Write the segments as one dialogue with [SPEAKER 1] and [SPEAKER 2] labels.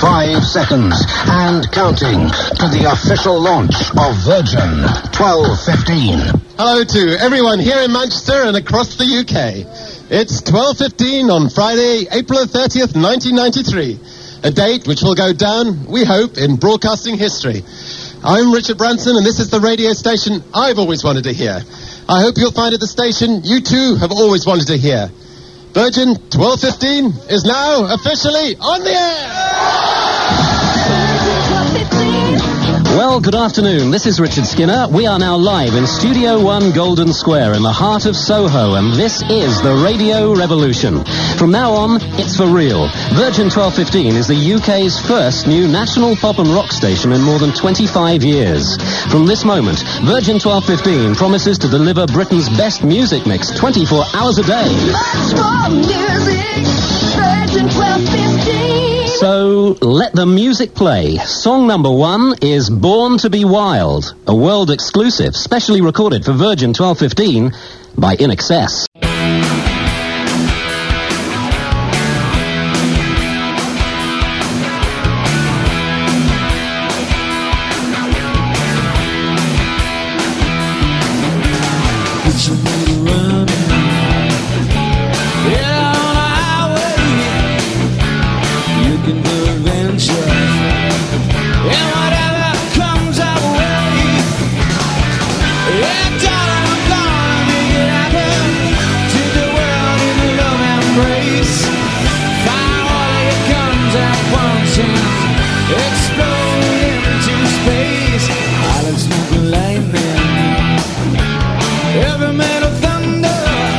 [SPEAKER 1] 5 seconds and counting to the official launch of Virgin 12:15.
[SPEAKER 2] Hello to everyone here in Manchester and across the UK. It's 12:15 on Friday, April 30th, 1993. A date which will go down, we hope, in broadcasting history. I'm Richard Branson, and this is the radio station I've always wanted to hear. I hope you'll find it the station you too have always wanted to hear. Virgin 12:15 is now officially on the air!
[SPEAKER 3] Well, good afternoon. This is Richard Skinner. We are now live in Studio 1 Golden Square in the heart of Soho, and this is the Radio Revolution. From now on, it's for real. Virgin 12:15 is the UK's first new national pop and rock station in more than 25 years. From this moment, Virgin 12:15 promises to deliver Britain's best music mix 24 hours a day.
[SPEAKER 4] Much more music, Virgin 12:15.
[SPEAKER 3] So, let the music play. Song number 1 is Born to Be Wild, a world exclusive, specially recorded for Virgin 12:15 by In Excess.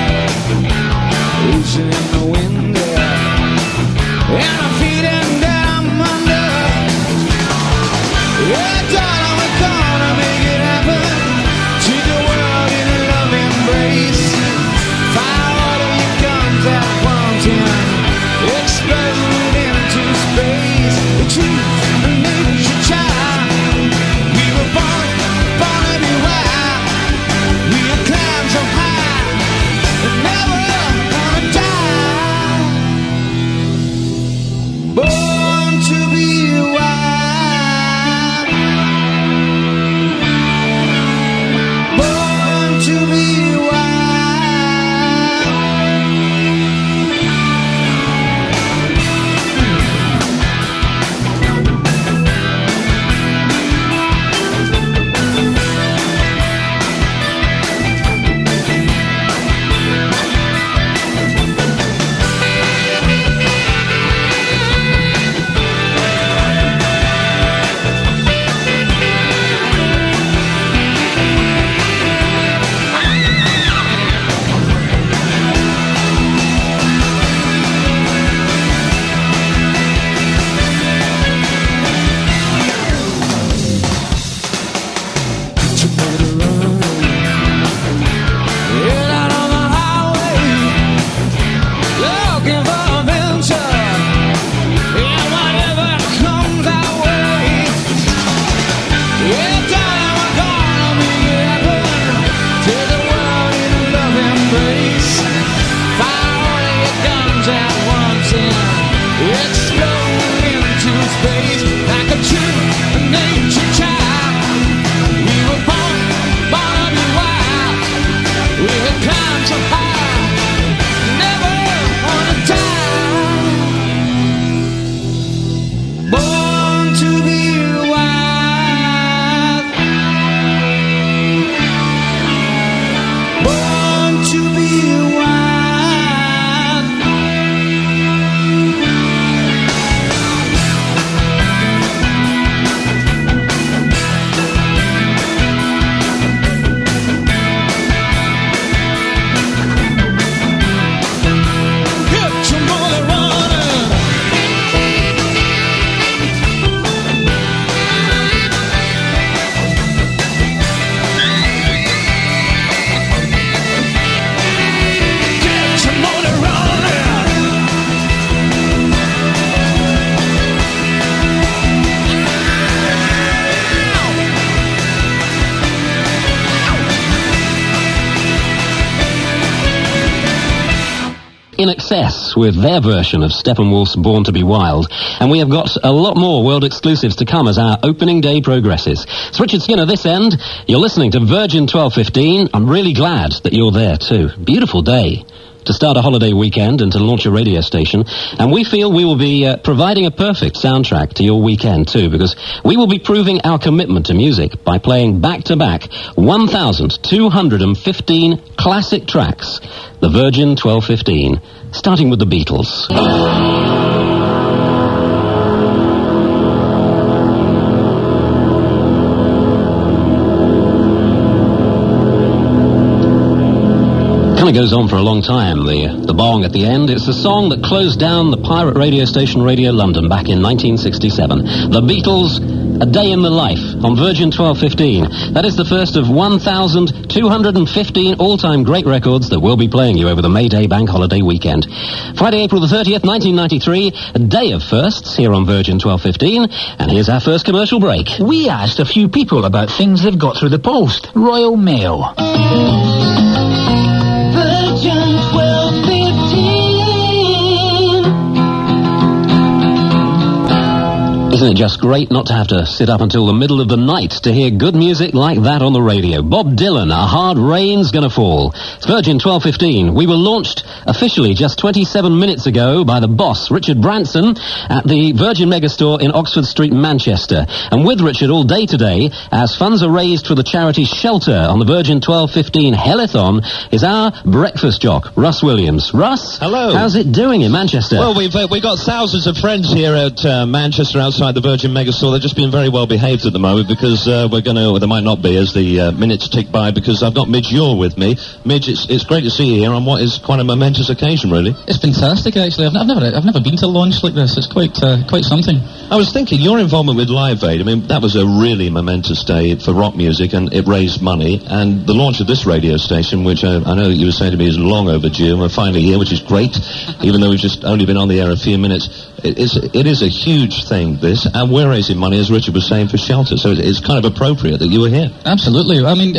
[SPEAKER 5] In the wind, and I'm feeding down.
[SPEAKER 3] In Excess with their version of Steppenwolf's Born to be Wild. And we have got a lot more world exclusives to come as our opening day progresses. It's Richard Skinner this end. You're listening to Virgin 1215. I'm really glad that you're there too. Beautiful day to start a holiday weekend and to launch a radio station. And we feel we will be providing a perfect soundtrack to your weekend too, because we will be proving our commitment to music by playing back-to-back 1,215 classic tracks. The Virgin 1215, starting with the Beatles. It goes on for a long time, the bong at the end. It's the song that closed down the pirate radio station Radio London back in 1967. The Beatles, A Day in the Life, on Virgin 1215. That is the first of 1,215 all-time great records that we'll be playing you over the May Day bank holiday weekend. Friday, April the 30th, 1993, a day of firsts here on Virgin 1215. And here's our first commercial break.
[SPEAKER 5] We asked a fefew people about things they've got through the post. Royal Mail.
[SPEAKER 4] Virgin 1215.
[SPEAKER 3] Isn't it just great not to have to sit up until the middle of the night to hear good music like that on the radio? Bob Dylan, A Hard Rain's Gonna Fall. It's Virgin 1215. We were launched officially just 27 minutes ago by the boss, Richard Branson, at the Virgin Megastore in Oxford Street, Manchester. And with Richard all day today, as funds are raised for the charity Shelter on the Virgin 1215 Helathon, is our breakfast jock, Russ Williams. Russ?
[SPEAKER 6] Hello.
[SPEAKER 3] How's it doing in Manchester?
[SPEAKER 6] Well, we've got thousands of friends here at Manchester outside the Virgin Megastore. They're just being very well behaved at the moment because we're going to, there might not be as the minutes tick by, because I've got Midge Ure with me. Midge, it's great to see you here on what is quite a momentous occasion, really.
[SPEAKER 7] It's fantastic, actually. I've never been to a launch like this. It's quite something.
[SPEAKER 6] I was thinking, your involvement with Live Aid, I mean, that was a really momentous day for rock music, and it raised money. And the launch of this radio station, which I know that you were saying to me is long overdue, and we're finally here, which is great, even though we've just only been on the air a few minutes. It is a huge thing, this, and we're raising money, as Richard was saying, for Shelter, so it's kind of appropriate that you were here.
[SPEAKER 7] Absolutely. I mean,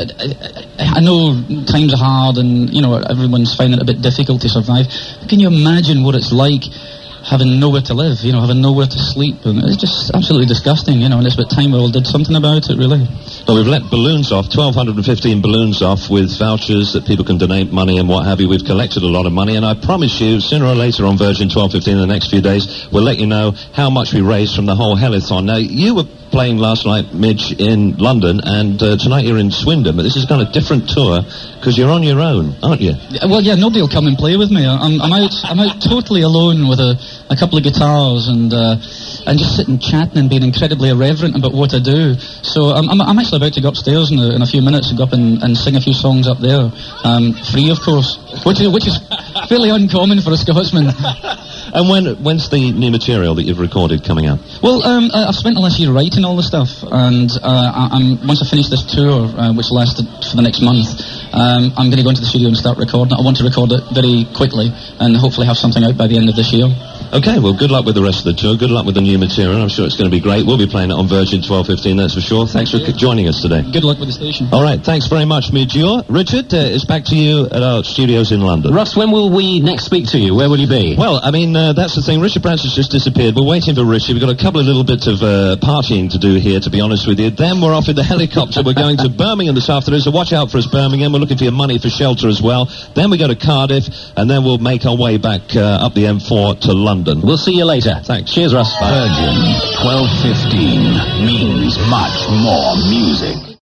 [SPEAKER 7] I know times are hard, and, you know, everyone's finding it a bit difficult to survive. Can you imagine what it's like having nowhere to live, you know, having nowhere to sleep? And it's just absolutely disgusting, you know, and it's about time we all did something about it, really.
[SPEAKER 6] Well, we've let balloons off, 1,215 balloons off with vouchers that people can donate money and what have you. We've collected a lot of money, and I promise you, sooner or later on Virgin 1215 in the next few days, we'll let you know how much we raised from the whole Helathon. Now, you were playing last night, Midge, in London, and tonight you're in Swindon, but this is kind of a different tour, because you're on your own, aren't you?
[SPEAKER 7] Well, yeah, nobody will come and play with me. I'm out totally alone with a couple of guitars and just sitting chatting and being incredibly irreverent about what I do. So I'm actually about to go upstairs in a few minutes and go up and sing a few songs up there, free, of course, which is fairly uncommon for a Scotsman.
[SPEAKER 6] And when's the new material that you've recorded coming out?
[SPEAKER 7] Well, I've spent the last year writing all the stuff, and once I finish this tour, which lasted for the next month, I'm going to go into the studio and start recording it. I want to record it very quickly and hopefully have something out by the end of this year.
[SPEAKER 6] Okay, well, good luck with the rest of the tour. Good luck with the new material. I'm sure it's going to be great. We'll be playing it on Virgin 1215, that's for sure. Thanks for joining us today.
[SPEAKER 7] Good luck with the station.
[SPEAKER 6] All right, thanks very much, Midge Ure. Richard, it's back to you at our studios in London.
[SPEAKER 3] Russ, when will we next speak to you? Where will you be?
[SPEAKER 6] Well, I mean, that's the thing. Richard Branson's just disappeared. We're waiting for Richard. We've got a couple of little bits of partying to do here, to be honest with you. Then we're off in the helicopter. We're going to Birmingham this afternoon, so watch out for us, Birmingham. We're looking for your money for Shelter as well. Then we go to Cardiff, and then we'll make our way back up the M4 to London.
[SPEAKER 3] We'll see you later.
[SPEAKER 6] Thanks.
[SPEAKER 3] Cheers, Russ.
[SPEAKER 1] Virgin 1215 means much more music.